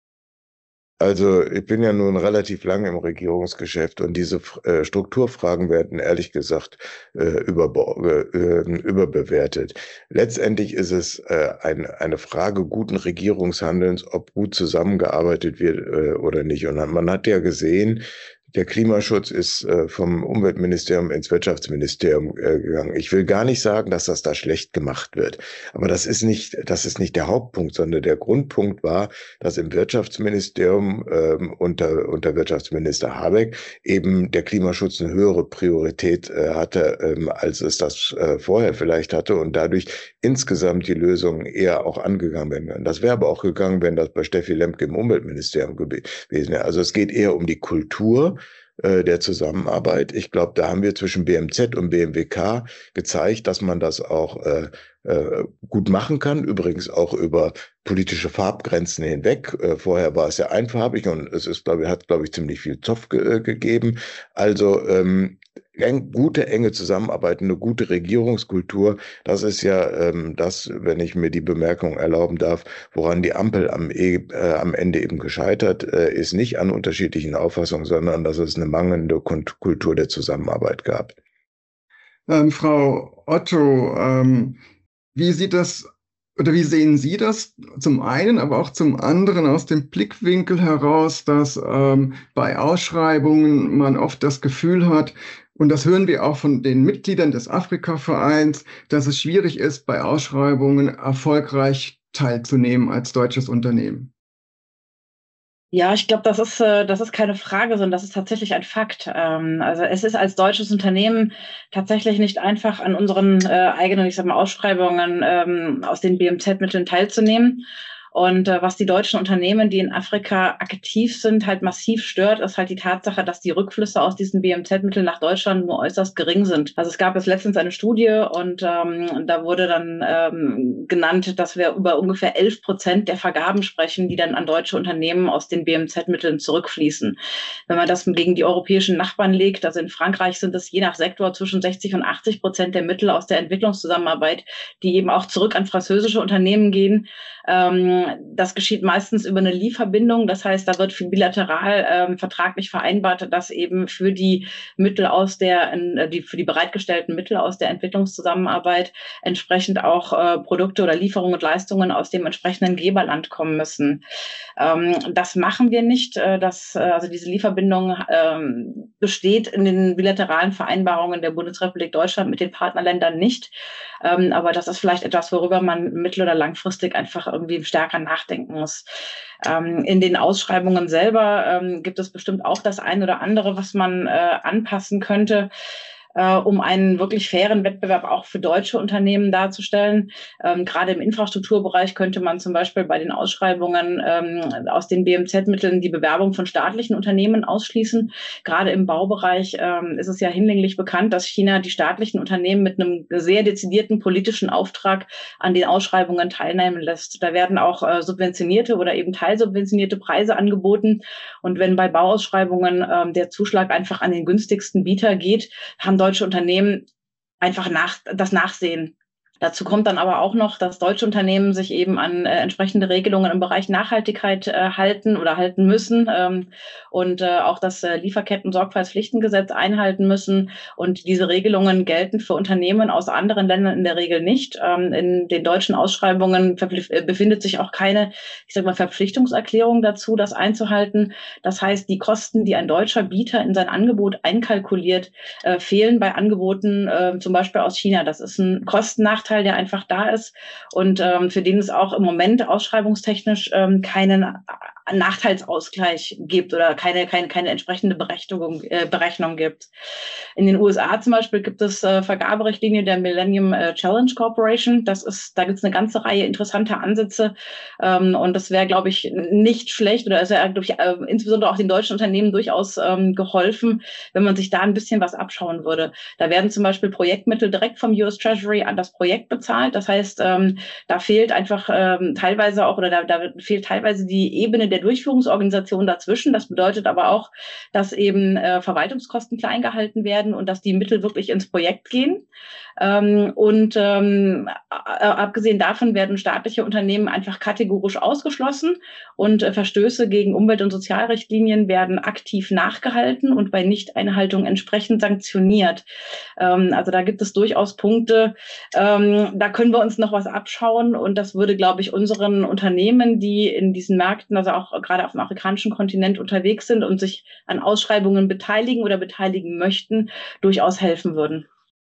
Also ich bin ja nun relativ lange im Regierungsgeschäft und diese Strukturfragen werden ehrlich gesagt überbewertet. Letztendlich ist es eine Frage guten Regierungshandelns, ob gut zusammengearbeitet wird oder nicht. Und man hat ja gesehen, der Klimaschutz ist vom Umweltministerium ins Wirtschaftsministerium gegangen. Ich will gar nicht sagen, dass das da schlecht gemacht wird. Aber das ist nicht der Hauptpunkt, sondern der Grundpunkt war, dass im Wirtschaftsministerium unter Wirtschaftsminister Habeck eben der Klimaschutz eine höhere Priorität hatte, als es das vorher vielleicht hatte, und dadurch insgesamt die Lösungen eher auch angegangen werden können. Das wäre aber auch gegangen, wenn das bei Steffi Lemke im Umweltministerium gewesen wäre. Also es geht eher um die Kultur der Zusammenarbeit. Ich glaube, da haben wir zwischen BMZ und BMWK gezeigt, dass man das auch gut machen kann, übrigens auch über politische Farbgrenzen hinweg. Vorher war es ja einfarbig und es ist, hat ziemlich viel Zoff gegeben. Also gute, enge Zusammenarbeit, eine gute Regierungskultur, das ist ja das, wenn ich mir die Bemerkung erlauben darf, woran die Ampel am Ende eben gescheitert ist, nicht an unterschiedlichen Auffassungen, sondern dass es eine mangelnde Kultur der Zusammenarbeit gab. Frau Otto, wie sehen Sie das zum einen, aber auch zum anderen aus dem Blickwinkel heraus, dass bei Ausschreibungen man oft das Gefühl hat, und das hören wir auch von den Mitgliedern des Afrika-Vereins, dass es schwierig ist, bei Ausschreibungen erfolgreich teilzunehmen als deutsches Unternehmen? Ja, ich glaube, das ist keine Frage, sondern das ist tatsächlich ein Fakt. Also es ist als deutsches Unternehmen tatsächlich nicht einfach, an unseren eigenen, ich sag mal, Ausschreibungen aus den BMZ-Mitteln teilzunehmen. Und was die deutschen Unternehmen, die in Afrika aktiv sind, halt massiv stört, ist halt die Tatsache, dass die Rückflüsse aus diesen BMZ-Mitteln nach Deutschland nur äußerst gering sind. Also es gab jetzt letztens eine Studie und da wurde dann genannt, dass wir über ungefähr 11% der Vergaben sprechen, die dann an deutsche Unternehmen aus den BMZ-Mitteln zurückfließen. Wenn man das gegen die europäischen Nachbarn legt, also in Frankreich sind es je nach Sektor zwischen 60 und 80% der Mittel aus der Entwicklungszusammenarbeit, die eben auch zurück an französische Unternehmen gehen. Das geschieht meistens über eine Lieferbindung. Das heißt, da wird bilateral vertraglich vereinbart, dass eben für die Mittel für die bereitgestellten Mittel aus der Entwicklungszusammenarbeit entsprechend auch Produkte oder Lieferungen und Leistungen aus dem entsprechenden Geberland kommen müssen. Das machen wir nicht. Also diese Lieferbindung besteht in den bilateralen Vereinbarungen der Bundesrepublik Deutschland mit den Partnerländern nicht. Aber das ist vielleicht etwas, worüber man mittel- oder langfristig einfach irgendwie stärker stärker nachdenken muss. In den Ausschreibungen selber gibt es bestimmt auch das ein oder andere, was man anpassen könnte, um einen wirklich fairen Wettbewerb auch für deutsche Unternehmen darzustellen. Gerade im Infrastrukturbereich könnte man zum Beispiel bei den Ausschreibungen aus den BMZ-Mitteln die Bewerbung von staatlichen Unternehmen ausschließen. Gerade im Baubereich ist es ja hinlänglich bekannt, dass China die staatlichen Unternehmen mit einem sehr dezidierten politischen Auftrag an den Ausschreibungen teilnehmen lässt. Da werden auch subventionierte oder eben teilsubventionierte Preise angeboten. Und wenn bei Bauausschreibungen der Zuschlag einfach an den günstigsten Bieter geht, haben deutsche Unternehmen einfach das Nachsehen. Dazu kommt dann aber auch noch, dass deutsche Unternehmen sich eben an entsprechende Regelungen im Bereich Nachhaltigkeit halten oder halten müssen und auch das Lieferketten-Sorgfaltspflichtengesetz einhalten müssen. Und diese Regelungen gelten für Unternehmen aus anderen Ländern in der Regel nicht. In den deutschen Ausschreibungen befindet sich auch keine, Verpflichtungserklärung dazu, das einzuhalten. Das heißt, die Kosten, die ein deutscher Bieter in sein Angebot einkalkuliert, fehlen bei Angeboten zum Beispiel aus China. Das ist ein Kostennachteil, der einfach da ist und für den es auch im Moment ausschreibungstechnisch keinen Nachteilsausgleich gibt oder keine entsprechende Berechnung gibt. In den USA zum Beispiel gibt es Vergaberichtlinie der Millennium Challenge Corporation. Da gibt es eine ganze Reihe interessanter Ansätze und das wäre, glaube ich, nicht schlecht oder es wäre, glaube ich, insbesondere auch den deutschen Unternehmen durchaus geholfen, wenn man sich da ein bisschen was abschauen würde. Da werden zum Beispiel Projektmittel direkt vom US Treasury an das Projekt bezahlt. Das heißt, da fehlt einfach teilweise auch oder da fehlt teilweise die Ebene der Durchführungsorganisation dazwischen. Das bedeutet aber auch, dass eben Verwaltungskosten klein gehalten werden und dass die Mittel wirklich ins Projekt gehen. Abgesehen davon werden staatliche Unternehmen einfach kategorisch ausgeschlossen und Verstöße gegen Umwelt- und Sozialrichtlinien werden aktiv nachgehalten und bei Nichteinhaltung entsprechend sanktioniert. Also da gibt es durchaus Punkte, da können wir uns noch was abschauen und das würde, glaube ich, unseren Unternehmen, die in diesen Märkten, also auch gerade auf dem afrikanischen Kontinent unterwegs sind und sich an Ausschreibungen beteiligen oder beteiligen möchten, durchaus helfen würden.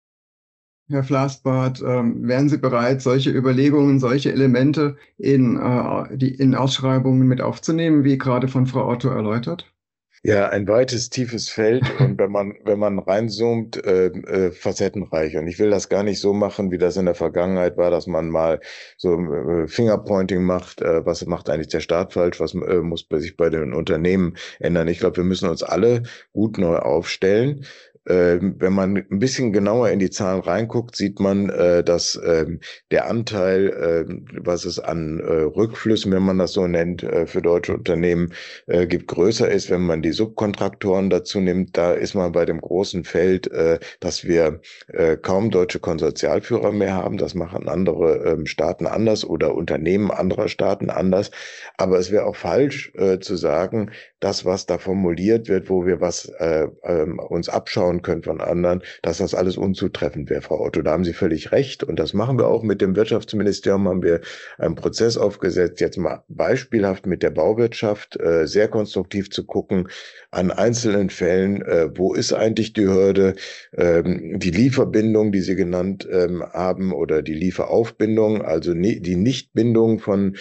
Herr Flasbarth, wären Sie bereit, solche Überlegungen, solche Elemente in Ausschreibungen mit aufzunehmen, wie gerade von Frau Otto erläutert? Ja, ein weites, tiefes Feld und wenn man reinzoomt, facettenreich. Und ich will das gar nicht so machen, wie das in der Vergangenheit war, dass man mal so Fingerpointing macht. Was macht eigentlich der Staat falsch? Was muss sich bei den Unternehmen ändern? Ich glaube, wir müssen uns alle gut neu aufstellen. Wenn man ein bisschen genauer in die Zahlen reinguckt, sieht man, dass der Anteil, was es an Rückflüssen, wenn man das so nennt, für deutsche Unternehmen gibt, größer ist, wenn man die Subkontraktoren dazu nimmt. Da ist man bei dem großen Feld, dass wir kaum deutsche Konsortialführer mehr haben. Das machen andere Staaten anders oder Unternehmen anderer Staaten anders. Aber es wäre auch falsch zu sagen, das, was da formuliert wird, wo wir was uns abschauen können von anderen, dass das alles unzutreffend wäre, Frau Otto. Da haben Sie völlig recht. Und das machen wir auch mit dem Wirtschaftsministerium, haben wir einen Prozess aufgesetzt, jetzt mal beispielhaft mit der Bauwirtschaft, sehr konstruktiv zu gucken, an einzelnen Fällen, wo ist eigentlich die Hürde, die Lieferbindung, die Sie genannt haben, oder die Lieferaufbindung, also die Nichtbindung von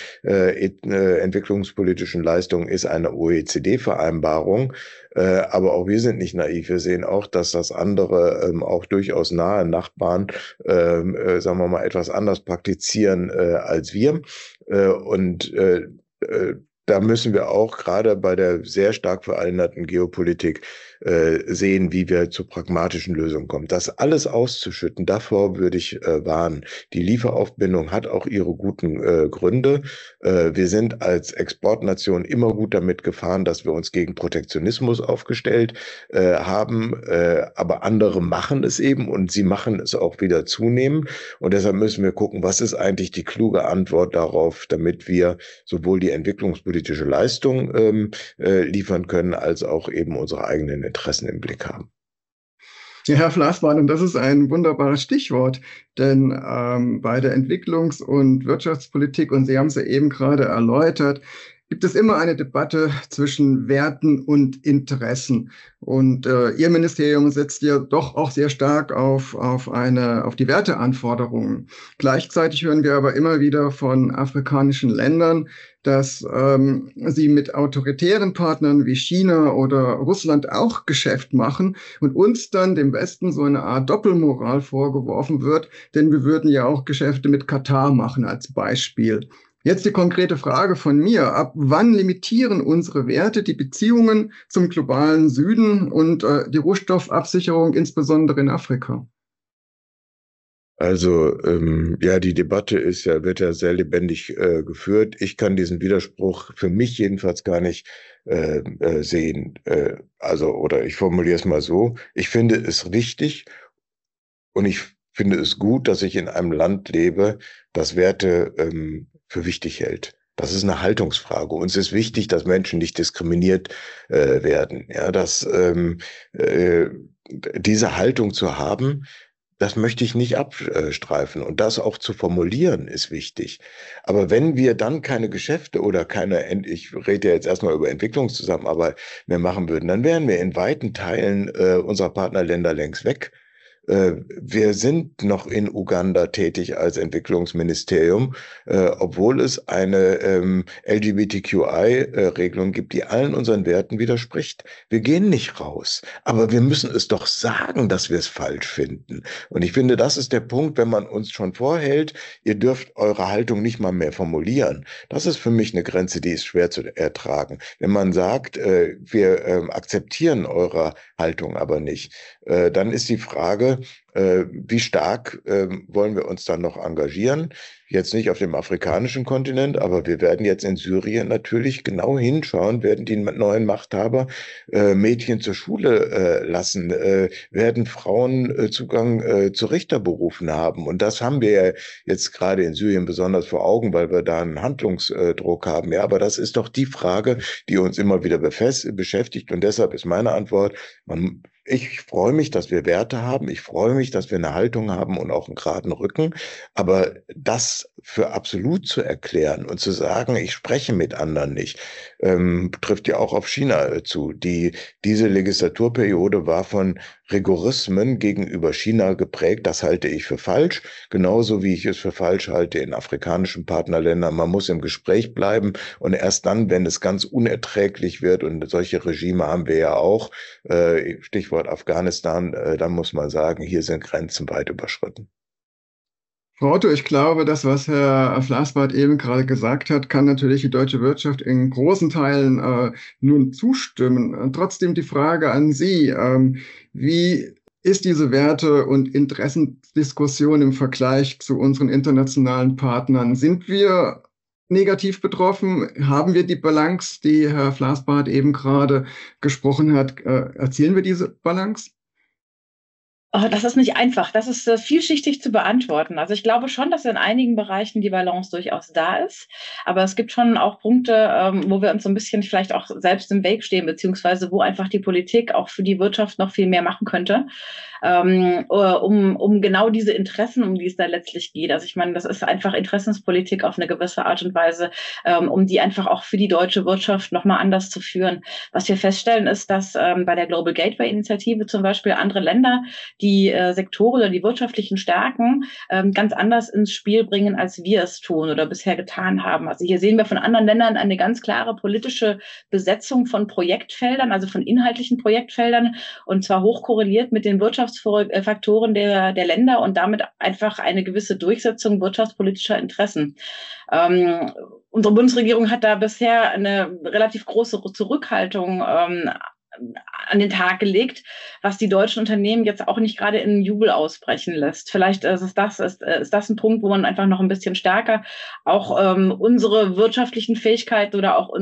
entwicklungspolitischen Leistungen ist eine OECD-Vereinbarung. Aber auch wir sind nicht naiv. Wir sehen auch, dass das andere auch durchaus nahe Nachbarn, sagen wir mal, etwas anders praktizieren als wir. Da müssen wir auch gerade bei der sehr stark veränderten Geopolitik sehen, wie wir zu pragmatischen Lösungen kommen. Das alles auszuschütten, davor würde ich warnen. Die Lieferaufbindung hat auch ihre guten Gründe. Wir sind als Exportnation immer gut damit gefahren, dass wir uns gegen Protektionismus aufgestellt haben, aber andere machen es eben und sie machen es auch wieder zunehmend. Und deshalb müssen wir gucken, was ist eigentlich die kluge Antwort darauf, damit wir sowohl die entwicklungspolitische Leistung liefern können, als auch eben unsere eigenen Interessen im Blick haben. Ja, Herr Flasbarth, und das ist ein wunderbares Stichwort, denn bei der Entwicklungs- und Wirtschaftspolitik, und Sie haben es ja eben gerade erläutert, gibt es immer eine Debatte zwischen Werten und Interessen. Und Ihr Ministerium setzt ja doch auch sehr stark auf die Werteanforderungen. Gleichzeitig hören wir aber immer wieder von afrikanischen Ländern, dass sie mit autoritären Partnern wie China oder Russland auch Geschäft machen und uns dann dem Westen so eine Art Doppelmoral vorgeworfen wird, denn wir würden ja auch Geschäfte mit Katar machen als Beispiel. Jetzt die konkrete Frage von mir. Ab wann limitieren unsere Werte die Beziehungen zum globalen Süden und die Rohstoffabsicherung insbesondere in Afrika? Also ja, die Debatte wird ja sehr lebendig geführt. Ich kann diesen Widerspruch für mich jedenfalls gar nicht sehen. Oder ich formuliere es mal so. Ich finde es richtig und ich finde es gut, dass ich in einem Land lebe, das Werte für wichtig hält. Das ist eine Haltungsfrage. Uns ist wichtig, dass Menschen nicht diskriminiert werden. Ja, diese Haltung zu haben, das möchte ich nicht abstreifen. Und das auch zu formulieren, ist wichtig. Aber wenn wir dann keine Geschäfte oder ich rede ja jetzt erstmal über Entwicklungszusammenarbeit, mehr machen würden, dann wären wir in weiten Teilen unserer Partnerländer längst weg. Wir sind noch in Uganda tätig als Entwicklungsministerium, obwohl es eine LGBTQI-Regelung gibt, die allen unseren Werten widerspricht. Wir gehen nicht raus, aber wir müssen es doch sagen, dass wir es falsch finden. Und ich finde, das ist der Punkt, wenn man uns schon vorhält, ihr dürft eure Haltung nicht mal mehr formulieren. Das ist für mich eine Grenze, die ist schwer zu ertragen. Wenn man sagt, wir akzeptieren eure Haltung aber nicht, dann ist die Frage, wie stark wollen wir uns dann noch engagieren? Jetzt nicht auf dem afrikanischen Kontinent, aber wir werden jetzt in Syrien natürlich genau hinschauen, werden die neuen Machthaber Mädchen zur Schule lassen, werden Frauen Zugang zu Richterberufen haben. Und das haben wir ja jetzt gerade in Syrien besonders vor Augen, weil wir da einen Handlungsdruck haben. Ja, aber das ist doch die Frage, die uns immer wieder beschäftigt. Und deshalb ist meine Antwort, ich freue mich, dass wir Werte haben. Ich freue mich, dass wir eine Haltung haben und auch einen geraden Rücken. Aber das für absolut zu erklären und zu sagen, ich spreche mit anderen nicht, trifft ja auch auf China zu. Diese Legislaturperiode war von Rigorismen gegenüber China geprägt. Das halte ich für falsch. Genauso wie ich es für falsch halte in afrikanischen Partnerländern. Man muss im Gespräch bleiben und erst dann, wenn es ganz unerträglich wird, und solche Regime haben wir ja auch, Stichwort Afghanistan, dann muss man sagen, hier sind Grenzen weit überschritten. Frau Otto, ich glaube, das, was Herr Flassbart eben gerade gesagt hat, kann natürlich die deutsche Wirtschaft in großen Teilen nun zustimmen. Trotzdem die Frage an Sie, wie ist diese Werte- und Interessendiskussion im Vergleich zu unseren internationalen Partnern? Sind wir negativ betroffen? Haben wir die Balance, die Herr Flassbart eben gerade gesprochen hat? Erzielen wir diese Balance? Oh, das ist nicht einfach. Das ist vielschichtig zu beantworten. Also ich glaube schon, dass in einigen Bereichen die Balance durchaus da ist. Aber es gibt schon auch Punkte, wo wir uns so ein bisschen vielleicht auch selbst im Weg stehen, beziehungsweise wo einfach die Politik auch für die Wirtschaft noch viel mehr machen könnte, um genau diese Interessen, um die es da letztlich geht. Also ich meine, das ist einfach Interessenspolitik auf eine gewisse Art und Weise, um die einfach auch für die deutsche Wirtschaft nochmal anders zu führen. Was wir feststellen, ist, dass bei der Global Gateway-Initiative zum Beispiel andere Länder die Sektoren oder die wirtschaftlichen Stärken ganz anders ins Spiel bringen, als wir es tun oder bisher getan haben. Also hier sehen wir von anderen Ländern eine ganz klare politische Besetzung von Projektfeldern, also von inhaltlichen Projektfeldern, und zwar hochkorreliert mit den Wirtschaftsfaktoren der Länder und damit einfach eine gewisse Durchsetzung wirtschaftspolitischer Interessen. Unsere Bundesregierung hat da bisher eine relativ große Zurückhaltung an den Tag gelegt, was die deutschen Unternehmen jetzt auch nicht gerade in Jubel ausbrechen lässt. Vielleicht ist das ein Punkt, wo man einfach noch ein bisschen stärker auch unsere wirtschaftlichen Fähigkeiten oder auch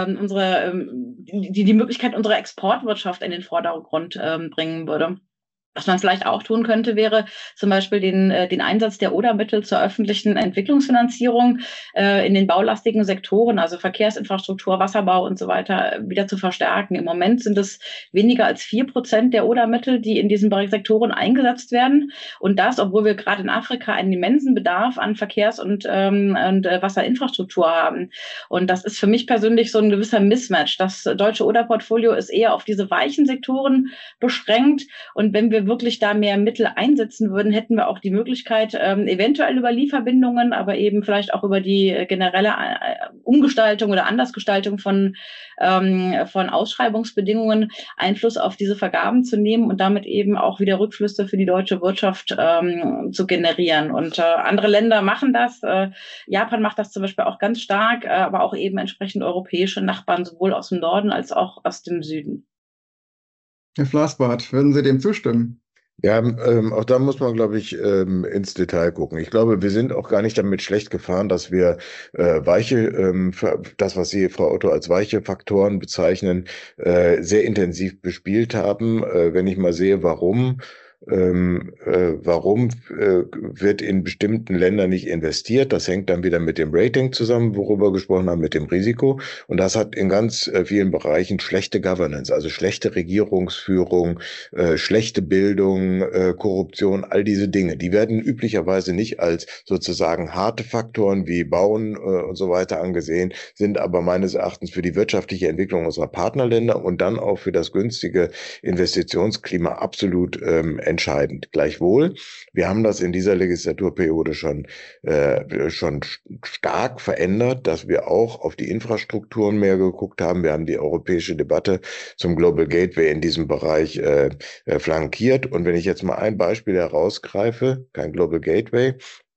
die Möglichkeit unserer Exportwirtschaft in den Vordergrund bringen würde. Was man vielleicht auch tun könnte, wäre zum Beispiel den Einsatz der ODA-Mittel zur öffentlichen Entwicklungsfinanzierung in den baulastigen Sektoren, also Verkehrsinfrastruktur, Wasserbau und so weiter, wieder zu verstärken. Im Moment sind es weniger als 4% der ODA-Mittel, die in diesen Sektoren eingesetzt werden. Und das, obwohl wir gerade in Afrika einen immensen Bedarf an Verkehrs- und Wasserinfrastruktur haben. Und das ist für mich persönlich so ein gewisser Mismatch. Das deutsche ODA-Portfolio ist eher auf diese weichen Sektoren beschränkt. Und wenn wir wirklich da mehr Mittel einsetzen würden, hätten wir auch die Möglichkeit, eventuell über Lieferbindungen, aber eben vielleicht auch über die generelle Umgestaltung oder Andersgestaltung von Ausschreibungsbedingungen Einfluss auf diese Vergaben zu nehmen und damit eben auch wieder Rückflüsse für die deutsche Wirtschaft zu generieren. Und andere Länder machen das. Japan macht das zum Beispiel auch ganz stark, aber auch eben entsprechend europäische Nachbarn, sowohl aus dem Norden als auch aus dem Süden. Herr Flassbart, würden Sie dem zustimmen? Ja, auch da muss man, glaube ich, ins Detail gucken. Ich glaube, wir sind auch gar nicht damit schlecht gefahren, dass wir das, was Sie, Frau Otto, als weiche Faktoren bezeichnen, sehr intensiv bespielt haben. Wenn ich mal sehe, warum wird in bestimmten Ländern nicht investiert? Das hängt dann wieder mit dem Rating zusammen, worüber wir gesprochen haben, mit dem Risiko. Und das hat in ganz vielen Bereichen schlechte Governance, also schlechte Regierungsführung, schlechte Bildung, Korruption, all diese Dinge. Die werden üblicherweise nicht als sozusagen harte Faktoren wie Bauen und so weiter angesehen, sind aber meines Erachtens für die wirtschaftliche Entwicklung unserer Partnerländer und dann auch für das günstige Investitionsklima absolut entscheidend. Gleichwohl, wir haben das in dieser Legislaturperiode schon stark verändert, dass wir auch auf die Infrastrukturen mehr geguckt haben. Wir haben die europäische Debatte zum Global Gateway in diesem Bereich flankiert. Und wenn ich jetzt mal ein Beispiel herausgreife, kein Global Gateway,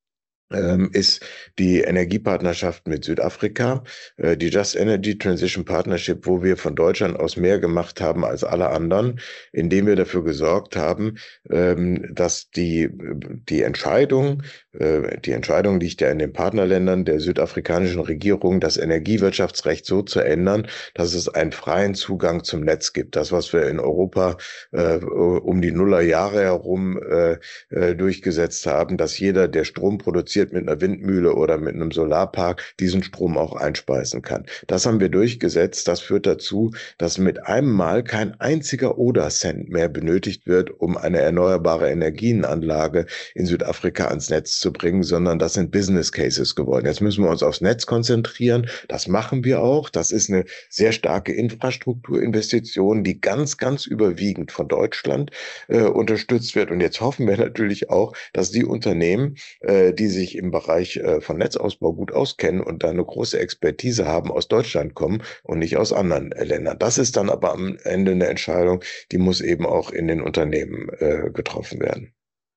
ist die Energiepartnerschaft mit Südafrika, die Just Energy Transition Partnership, wo wir von Deutschland aus mehr gemacht haben als alle anderen, indem wir dafür gesorgt haben, dass die Entscheidung liegt ja in den Partnerländern der südafrikanischen Regierung, das Energiewirtschaftsrecht so zu ändern, dass es einen freien Zugang zum Netz gibt. Das, was wir in Europa um die Nullerjahre herum durchgesetzt haben, dass jeder, der Strom produziert, mit einer Windmühle oder mit einem Solarpark diesen Strom auch einspeisen kann. Das haben wir durchgesetzt. Das führt dazu, dass mit einem Mal kein einziger ODA-Cent mehr benötigt wird, um eine erneuerbare Energienanlage in Südafrika ans Netz zu bringen, sondern das sind Business Cases geworden. Jetzt müssen wir uns aufs Netz konzentrieren. Das machen wir auch. Das ist eine sehr starke Infrastrukturinvestition, die ganz, ganz überwiegend von Deutschland unterstützt wird. Und jetzt hoffen wir natürlich auch, dass die Unternehmen, die sich im Bereich von Netzausbau gut auskennen und da eine große Expertise haben, aus Deutschland kommen und nicht aus anderen Ländern. Das ist dann aber am Ende eine Entscheidung, die muss eben auch in den Unternehmen getroffen werden.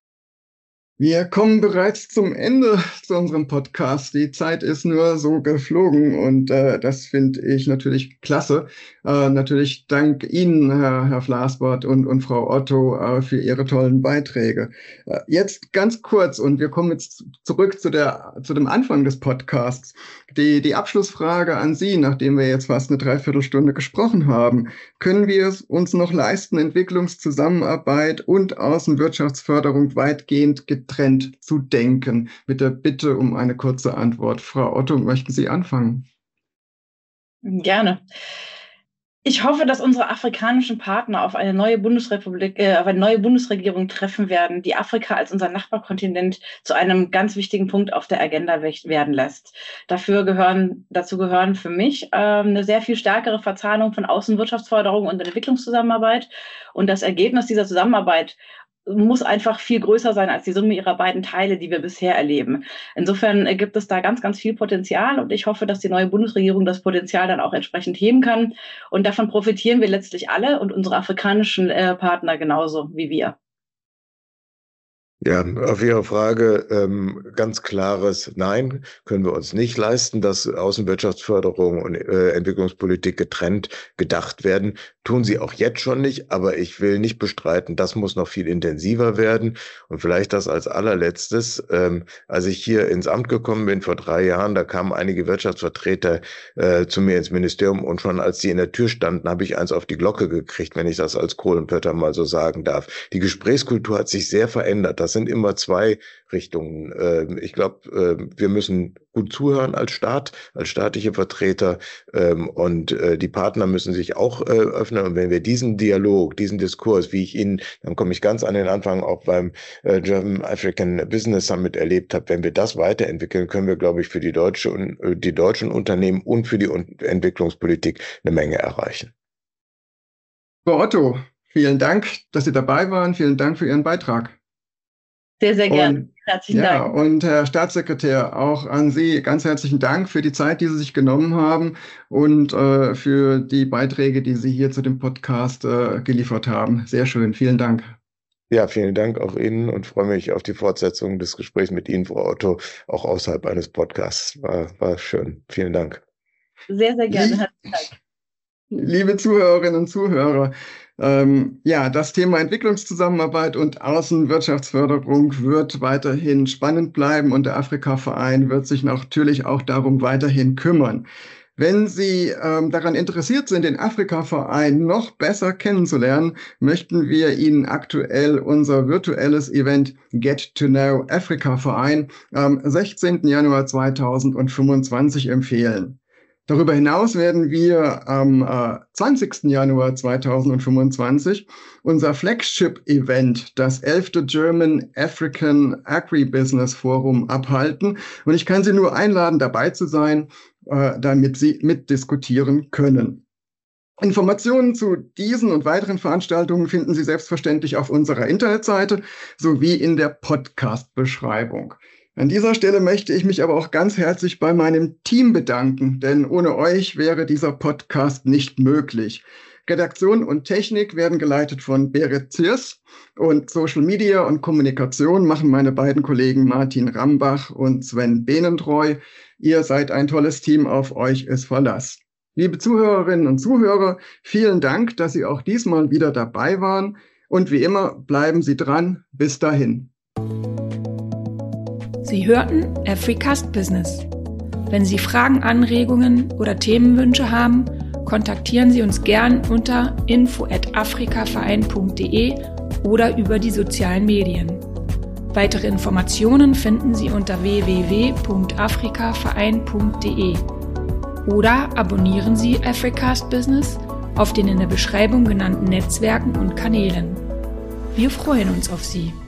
Wir kommen bereits zum Ende zu unserem Podcast. Die Zeit ist nur so geflogen und das finde ich natürlich klasse. Natürlich dank Ihnen, Herr Flassbart und Frau Otto, für Ihre tollen Beiträge. Jetzt ganz kurz und wir kommen jetzt zurück zu dem Anfang des Podcasts. Die Abschlussfrage an Sie, nachdem wir jetzt fast eine Dreiviertelstunde gesprochen haben. Können wir es uns noch leisten, Entwicklungszusammenarbeit und Außenwirtschaftsförderung weitgehend getrennt zu denken? Mit der Bitte um eine kurze Antwort. Frau Otto, möchten Sie anfangen? Gerne. Ich hoffe, dass unsere afrikanischen Partner auf eine neue Bundesregierung treffen werden, die Afrika als unser Nachbarkontinent zu einem ganz wichtigen Punkt auf der Agenda werden lässt. Dazu gehören für mich eine sehr viel stärkere Verzahnung von Außenwirtschaftsförderung und Entwicklungszusammenarbeit. Und das Ergebnis dieser Zusammenarbeit muss einfach viel größer sein als die Summe ihrer beiden Teile, die wir bisher erleben. Insofern gibt es da ganz, ganz viel Potenzial und ich hoffe, dass die neue Bundesregierung das Potenzial dann auch entsprechend heben kann. Und davon profitieren wir letztlich alle und unsere afrikanischen Partner genauso wie wir. Ja, auf Ihre Frage ganz klares Nein, können wir uns nicht leisten, dass Außenwirtschaftsförderung und Entwicklungspolitik getrennt gedacht werden. Tun sie auch jetzt schon nicht, aber ich will nicht bestreiten, das muss noch viel intensiver werden. Und vielleicht das als allerletztes, als ich hier ins Amt gekommen bin vor 3 Jahren, da kamen einige Wirtschaftsvertreter zu mir ins Ministerium und schon als die in der Tür standen, habe ich eins auf die Glocke gekriegt, wenn ich das als Kohlenpötter mal so sagen darf. Die Gesprächskultur hat sich sehr verändert. Das sind immer 2 Richtungen. Ich glaube, wir müssen gut zuhören als Staat, als staatliche Vertreter, und die Partner müssen sich auch öffnen. Und wenn wir diesen Dialog, diesen Diskurs, wie ich ihn, dann komme ich ganz an den Anfang auch beim German African Business Summit erlebt habe, wenn wir das weiterentwickeln, können wir, glaube ich, für die deutschen Unternehmen und für die Entwicklungspolitik eine Menge erreichen. Frau Otto, vielen Dank, dass Sie dabei waren. Vielen Dank für Ihren Beitrag. Sehr, sehr gerne. Herzlichen Dank. Und Herr Staatssekretär, auch an Sie ganz herzlichen Dank für die Zeit, die Sie sich genommen haben und für die Beiträge, die Sie hier zu dem Podcast geliefert haben. Sehr schön. Vielen Dank. Ja, vielen Dank auch Ihnen und freue mich auf die Fortsetzung des Gesprächs mit Ihnen, Frau Otto, auch außerhalb eines Podcasts. War schön. Vielen Dank. Sehr, sehr gerne. Herzlichen Dank. Liebe Zuhörerinnen und Zuhörer, das Thema Entwicklungszusammenarbeit und Außenwirtschaftsförderung wird weiterhin spannend bleiben und der Afrika-Verein wird sich natürlich auch darum weiterhin kümmern. Wenn Sie daran interessiert sind, den Afrika-Verein noch besser kennenzulernen, möchten wir Ihnen aktuell unser virtuelles Event Get to Know Afrika-Verein am 16. Januar 2025 empfehlen. Darüber hinaus werden wir am 20. Januar 2025 unser Flagship-Event, das 11. German African Agribusiness Forum, abhalten. Und ich kann Sie nur einladen, dabei zu sein, damit Sie mitdiskutieren können. Informationen zu diesen und weiteren Veranstaltungen finden Sie selbstverständlich auf unserer Internetseite sowie in der Podcast-Beschreibung. An dieser Stelle möchte ich mich aber auch ganz herzlich bei meinem Team bedanken, denn ohne euch wäre dieser Podcast nicht möglich. Redaktion und Technik werden geleitet von Berit Ziers und Social Media und Kommunikation machen meine beiden Kollegen Martin Rambach und Sven Behnentreu. Ihr seid ein tolles Team, auf euch ist Verlass. Liebe Zuhörerinnen und Zuhörer, vielen Dank, dass Sie auch diesmal wieder dabei waren und wie immer bleiben Sie dran. Bis dahin. Sie hörten Africast Business. Wenn Sie Fragen, Anregungen oder Themenwünsche haben, kontaktieren Sie uns gern unter info@afrikaverein.de oder über die sozialen Medien. Weitere Informationen finden Sie unter www.afrikaverein.de oder abonnieren Sie Africast Business auf den in der Beschreibung genannten Netzwerken und Kanälen. Wir freuen uns auf Sie.